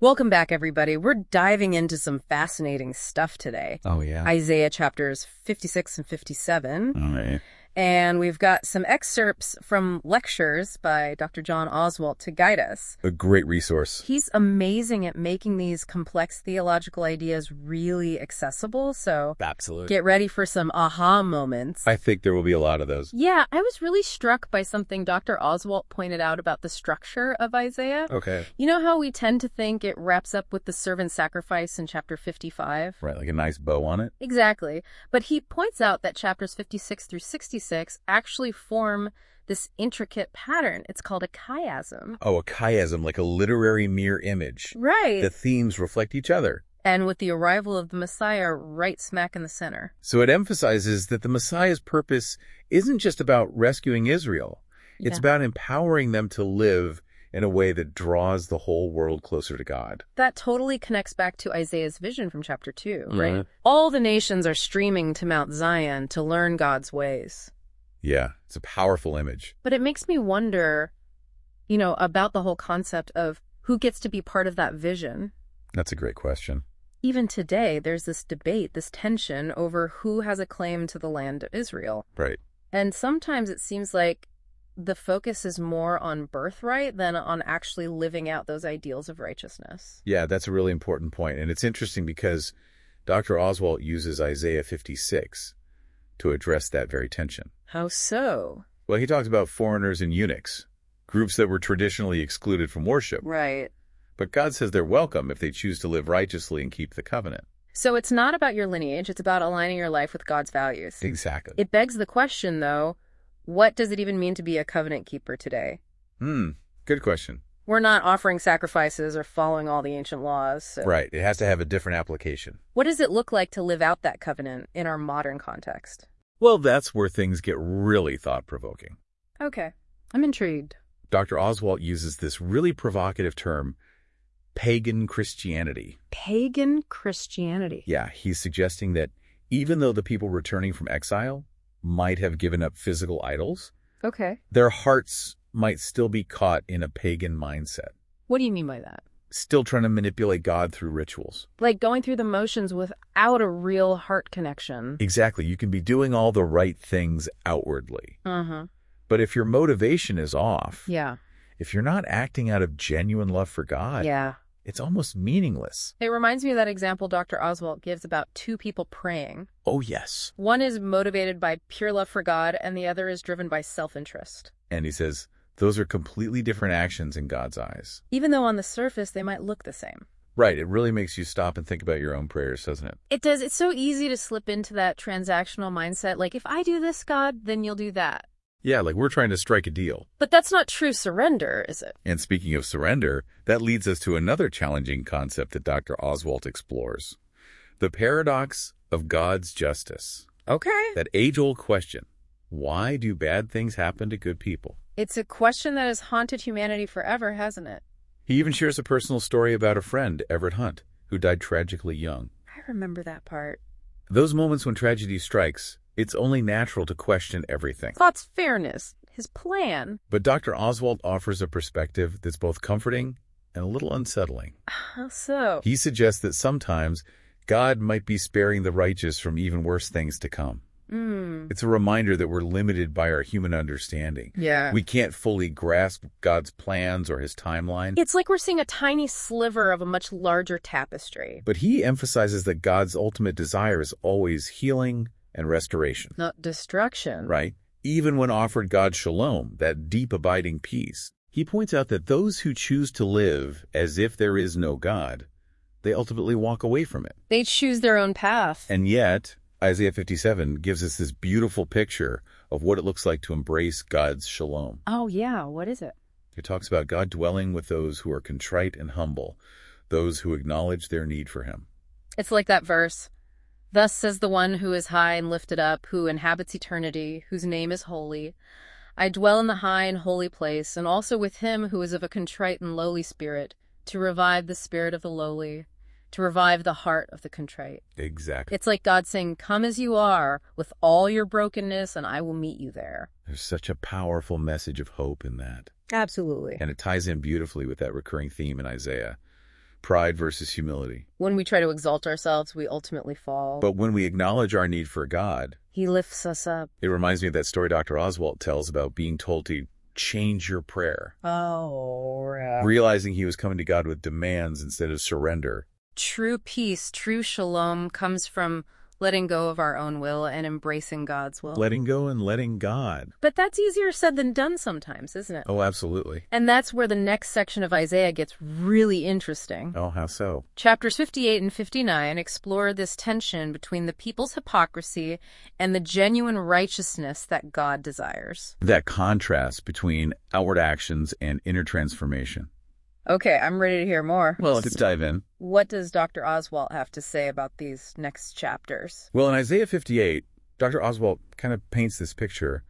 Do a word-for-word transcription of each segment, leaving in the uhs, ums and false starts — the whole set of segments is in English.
Welcome back, everybody. We're diving into some fascinating stuff today. Oh, yeah. Isaiah chapters fifty-six and fifty-seven. All right. And we've got some excerpts from lectures by Doctor John Oswalt to guide us. A great resource. He's amazing at making these complex theological ideas really accessible, so Absolutely. get ready for some aha moments. I think there will be a lot of those. Yeah, I was really struck by something Doctor Oswalt pointed out about the structure of Isaiah. Okay. You know how we tend to think it wraps up with the servant sacrifice in chapter fifty-five? Right, like a nice bow on it. Exactly. But he points out that chapters fifty-six through sixty-six actually form this intricate pattern. It's called a chiasm. Oh, a chiasm, like a literary mirror image. Right. The themes reflect each other. And with the arrival of the Messiah right smack in the center. So it emphasizes that the Messiah's purpose isn't just about rescuing Israel. It's Yeah. about empowering them to live in a way that draws the whole world closer to God. That totally connects back to Isaiah's vision from chapter two, right? Mhm. All the nations are streaming to Mount Zion to learn God's ways. Yeah, it's a powerful image. But it makes me wonder, you know, about the whole concept of who gets to be part of that vision. That's a great question. Even today, there's this debate, this tension over who has a claim to the land of Israel. Right. And sometimes it seems like the focus is more on birthright than on actually living out those ideals of righteousness. Yeah, that's a really important point. And it's interesting because Doctor Oswalt uses Isaiah fifty-six to address that very tension. How so? Well, he talks about foreigners and eunuchs, groups that were traditionally excluded from worship. Right. But God says they're welcome if they choose to live righteously and keep the covenant. So it's not about your lineage, it's about aligning your life with God's values. Exactly. It begs the question, though, what does it even mean to be a covenant keeper today? Hmm, good question. We're not offering sacrifices or following all the ancient laws. So Right, it has to have a different application. what does it look like to live out that covenant in our modern context? Well, that's where things get really thought-provoking. Okay, I'm intrigued. Doctor Oswalt uses this really provocative term, pagan Christianity. Pagan Christianity. Yeah, he's suggesting that even though the people returning from exile might have given up physical idols, Okay. their hearts might still be caught in a pagan mindset, What do you mean by that? still trying to manipulate God through rituals. Like going through the motions without a real heart connection. Exactly. You can be doing all the right things outwardly, Uh-huh. but if your motivation is off, Yeah. if you're not acting out of genuine love for God, Yeah. it's almost meaningless. It reminds me of that example Doctor Oswalt gives about two people praying. Oh, yes. One is motivated by pure love for God, and the other is driven by self-interest. And he says, those are completely different actions in God's eyes. Even though on the surface they might look the same. Right. It really makes you stop and think about your own prayers, doesn't it? It does. It's so easy to slip into that transactional mindset. Like, if I do this, God, then you'll do that. Yeah, like we're trying to strike a deal. But that's not true surrender, is it? And speaking of surrender, that leads us to another challenging concept that Doctor Oswalt explores. The paradox of God's justice. Okay. That age-old question, why do bad things happen to good people? It's a question that has haunted humanity forever, hasn't it? He even shares a personal story about a friend, Everett Hunt, who died tragically young. I remember that part. Those moments when tragedy strikes, it's only natural to question everything. God's fairness, his plan. But Doctor Oswalt offers a perspective that's both comforting and a little unsettling. How so? He suggests that sometimes God might be sparing the righteous from even worse things to come. Mm. It's a reminder that we're limited by our human understanding. Yeah. We can't fully grasp God's plans or his timeline. It's like we're seeing a tiny sliver of a much larger tapestry. But he emphasizes that God's ultimate desire is always healing and restoration. Not destruction. Right? Even when offered God's shalom, that deep abiding peace, he points out that those who choose to live as if there is no God, they ultimately walk away from it. They choose their own path. And yet, Isaiah fifty-seven gives us this beautiful picture of what it looks like to embrace God's shalom. Oh, yeah. What is it? It talks about God dwelling with those who are contrite and humble, those who acknowledge their need for him. It's like that verse. Thus says the one who is high and lifted up, who inhabits eternity, whose name is holy. I dwell in the high and holy place, and also with him who is of a contrite and lowly spirit, to revive the spirit of the lowly, to revive the heart of the contrite. Exactly. It's like God saying, come as you are, with all your brokenness, and I will meet you there. There's such a powerful message of hope in that. Absolutely. And it ties in beautifully with that recurring theme in Isaiah. pride versus humility. When we try to exalt ourselves, we ultimately fall. But when we acknowledge our need for God, He lifts us up. it reminds me of that story Doctor Oswalt tells about being told to change your prayer. Oh, yeah. Realizing he was coming to God with demands instead of surrender. True peace, true shalom comes from letting go of our own will and embracing God's will. Letting go and letting God. But that's easier said than done sometimes, isn't it? Oh, absolutely. And that's where the next section of Isaiah gets really interesting. Oh, how so? Chapters fifty-eight and fifty-nine explore this tension between the people's hypocrisy and the genuine righteousness that God desires. That contrast between outward actions and inner transformation. Okay, I'm ready to hear more. Well, let's dive in. What does Doctor Oswalt have to say about these next chapters? Well, in Isaiah fifty-eight, Doctor Oswalt kind of paints this picture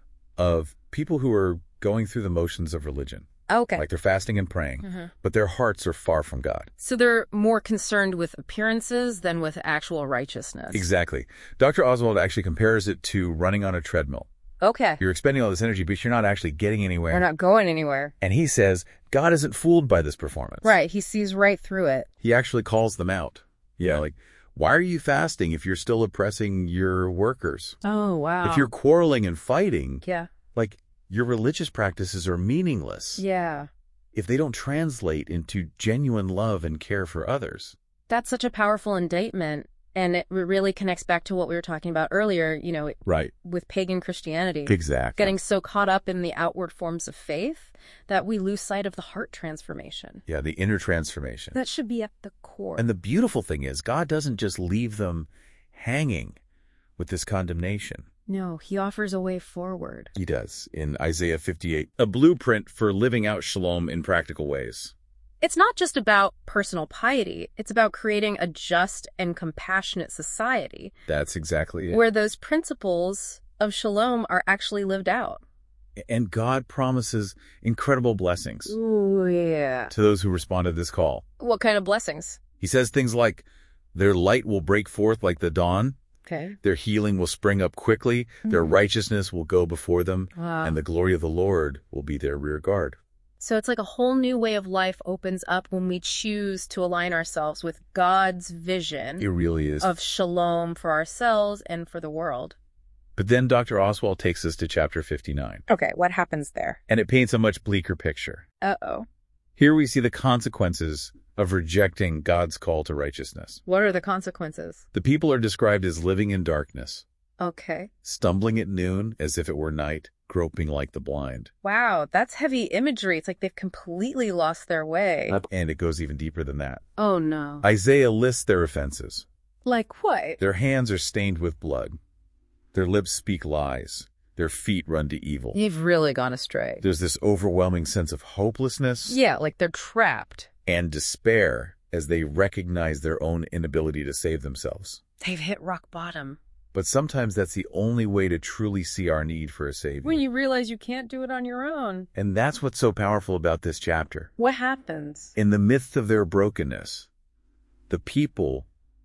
of people who are going through the motions of religion. Okay. Like they're fasting and praying, Mm-hmm. but their hearts are far from God. So they're more concerned with appearances than with actual righteousness. Exactly. Doctor Oswalt actually compares it to running on a treadmill. Okay. You're expending all this energy, but you're not actually getting anywhere. They're not going anywhere. And he says God isn't fooled by this performance. Right. He sees right through it. He actually calls them out. Yeah, like, why are you fasting if you're still oppressing your workers? Oh, wow. If you're quarreling and fighting, Yeah. like, your religious practices are meaningless Yeah. if they don't translate into genuine love and care for others. That's such a powerful indictment. And it really connects back to what we were talking about earlier, you know, Right. with pagan Christianity. Exactly. Getting so caught up in the outward forms of faith that we lose sight of the heart transformation. Yeah, the inner transformation. That should be at the core. And the beautiful thing is, God doesn't just leave them hanging with this condemnation. No, he offers a way forward. He does, in Isaiah fifty-eight, a blueprint for living out shalom in practical ways. It's not just about personal piety. It's about creating a just and compassionate society That's exactly it. where those principles of shalom are actually lived out. And God promises incredible blessings Ooh, yeah. to those who respond to this call. What kind of blessings? He says things like, their light will break forth like the dawn, Okay. their healing will spring up quickly, their righteousness will go before them, Wow. and the glory of the Lord will be their rear guard. So it's like a whole new way of life opens up when we choose to align ourselves with God's vision It really is. of shalom for ourselves and for the world. But then Doctor Oswalt takes us to chapter fifty-nine, Okay, what happens there? and it paints a much bleaker picture. Uh-oh. Here we see the consequences of rejecting God's call to righteousness. What are the consequences? The people are described as living in darkness, Okay. stumbling at noon as if it were night, groping like the blind. Wow, that's heavy imagery. It's like they've completely lost their way. And it goes even deeper than that. Oh, no. Isaiah lists their offenses. Like what? Their hands are stained with blood. Their lips speak lies. Their feet run to evil. You've really gone astray. There's this overwhelming sense of hopelessness Yeah, like they're trapped. and despair as they recognize their own inability to save themselves. They've hit rock bottom. But sometimes that's the only way to truly see our need for a Savior. When you realize you can't do it on your own. And that's what's so powerful about this chapter. What happens? In the midst of their brokenness, the people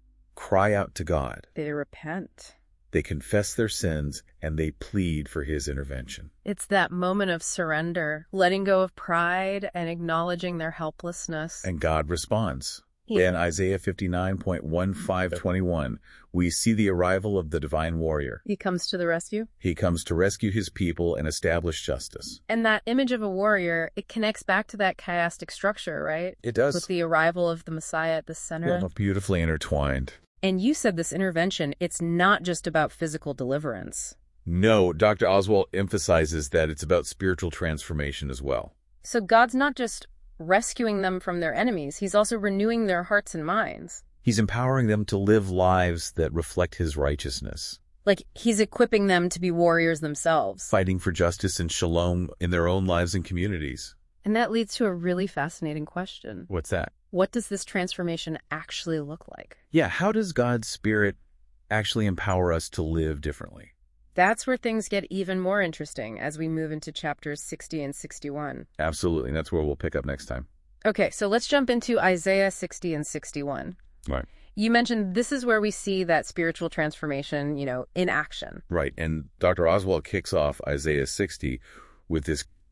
cry out to God. They repent. They confess their sins, and they plead for His intervention. It's that moment of surrender, letting go of pride and acknowledging their helplessness. And God responds. Yeah. In Isaiah fifty-nine point one five twenty-one, we see the arrival of the divine warrior. He comes to the rescue. He comes to rescue His people and establish justice. And that image of a warrior, it connects back to that chiastic structure, right? It does. With the arrival of the Messiah at the center. Yeah, beautifully intertwined. And you said this intervention, it's not just about physical deliverance. No, Doctor Oswalt emphasizes that it's about spiritual transformation as well. So God's not just rescuing them from their enemies, he's also renewing their hearts and minds. He's empowering them to live lives that reflect His righteousness, Like he's equipping them to be warriors themselves. fighting for justice and shalom in their own lives and communities. And that leads to a really fascinating question. What's that? What does this transformation actually look like? Yeah, how does God's Spirit actually empower us to live differently? That's where things get even more interesting as we move into chapters sixty and sixty-one. Absolutely, and that's where we'll pick up next time. Okay, so let's jump into Isaiah sixty and sixty-one. Right. You mentioned this is where we see that spiritual transformation, you know, in action. Right, and Doctor Oswalt kicks off Isaiah sixty with this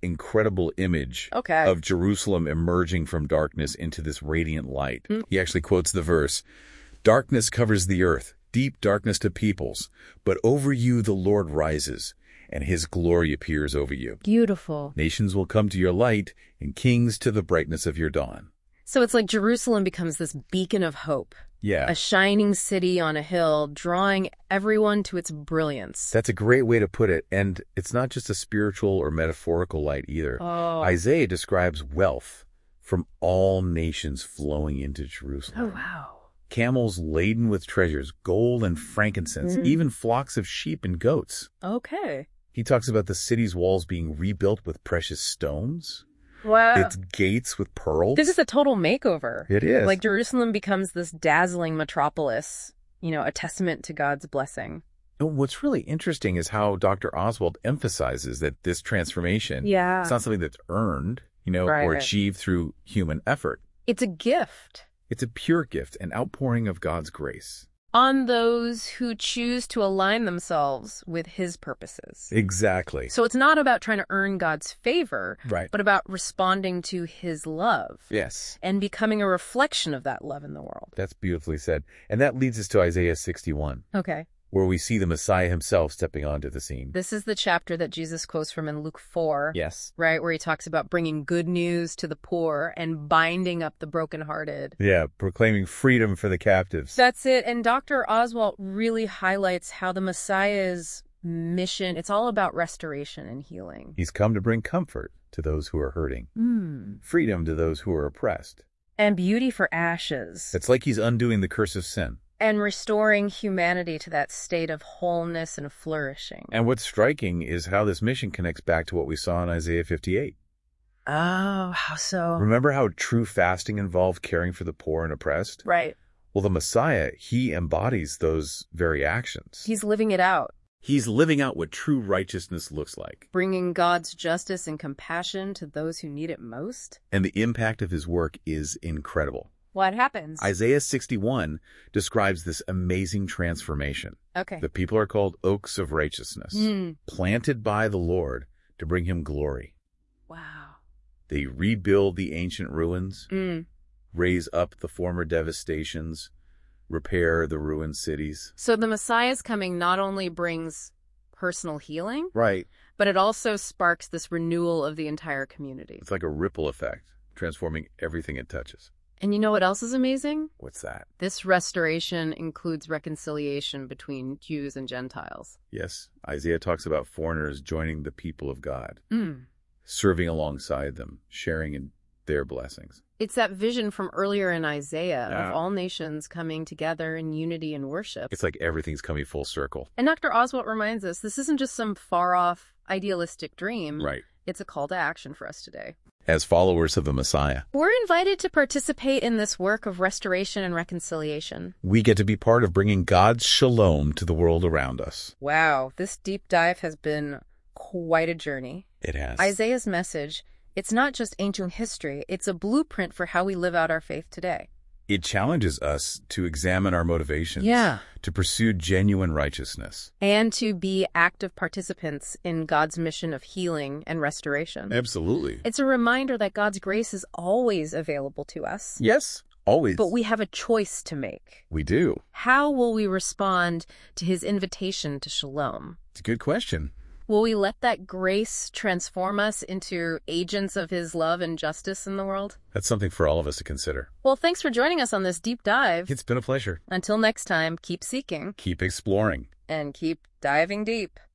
incredible image Okay. of Jerusalem emerging from darkness into this radiant light. Hmm. He actually quotes the verse, "Darkness covers the earth, deep darkness to peoples, but over you the Lord rises, and his glory appears over you. Beautiful. Nations will come to your light, and kings to the brightness of your dawn." So it's like Jerusalem becomes this beacon of hope, Yeah, a shining city on a hill, drawing everyone to its brilliance. that's a great way to put it. And it's not just a spiritual or metaphorical light either. Oh. Isaiah describes wealth from all nations flowing into Jerusalem. Oh, wow. Camels laden with treasures, gold and frankincense, Mhm. even flocks of sheep and goats. Okay. He talks about the city's walls being rebuilt with precious stones, Wow. its gates with pearls. This is a total makeover. It is. Like Jerusalem becomes this dazzling metropolis, you know, a testament to God's blessing. And what's really interesting is how Doctor Oswald emphasizes that this transformation, Yeah. it's not something that's earned, you know, Right. or achieved through human effort. It's a gift It's a pure gift, an outpouring of God's grace. on those who choose to align themselves with his purposes. Exactly. So it's not about trying to earn God's favor, Right. but about responding to his love Yes. and becoming a reflection of that love in the world. That's beautifully said. And that leads us to Isaiah sixty-one, Okay. where we see the Messiah himself stepping onto the scene. This is the chapter that Jesus quotes from in Luke four, Yes. right, where he talks about bringing good news to the poor and binding up the brokenhearted. Yeah, proclaiming freedom for the captives. That's it. And Doctor Oswalt really highlights how the Messiah's mission, it's all about restoration and healing. He's come to bring comfort to those who are hurting, Mm. freedom to those who are oppressed. And beauty for ashes. It's like he's undoing the curse of sin. And restoring humanity to that state of wholeness and flourishing. And what's striking is how this mission connects back to what we saw in Isaiah fifty-eight. Oh, how so? Remember how true fasting involved caring for the poor and oppressed? Right. Well, the Messiah, he embodies those very actions. He's living it out, He's living out what true righteousness looks like. bringing God's justice and compassion to those who need it most. And the impact of his work is incredible. What happens? Isaiah sixty-one describes this amazing transformation. Okay. The people are called oaks of righteousness, Mm. planted by the Lord to bring him glory. Wow. They rebuild the ancient ruins, Mm. raise up the former devastations, repair the ruined cities. So the Messiah's coming not only brings personal healing, Right. but it also sparks this renewal of the entire community. It's like a ripple effect, transforming everything it touches. And you know what else is amazing? What's that? This restoration includes reconciliation between Jews and Gentiles. Yes, Isaiah talks about foreigners joining the people of God, Mm. serving alongside them, sharing in their blessings. It's that vision from earlier in Isaiah Yeah. of all nations coming together in unity and worship. It's like everything's coming full circle. And Doctor Oswalt reminds us this isn't just some far-off idealistic dream. Right. It's a call to action for us today. As followers of the Messiah, We're invited to participate in this work of restoration and reconciliation. we get to be part of bringing God's shalom to the world around us. Wow, this deep dive has been quite a journey. It has. Isaiah's message, it's not just ancient history, it's a blueprint for how we live out our faith today. It challenges us to examine our motivations, Yeah. to pursue genuine righteousness. And to be active participants in God's mission of healing and restoration. Absolutely. It's a reminder that God's grace is always available to us. Yes, always. But we have a choice to make. We do. How will we respond to his invitation to shalom? It's a good question. Will we let that grace transform us into agents of his love and justice in the world? That's something for all of us to consider. Well, thanks for joining us on this deep dive. It's been a pleasure. Until next time, keep seeking Keep exploring. and keep diving deep.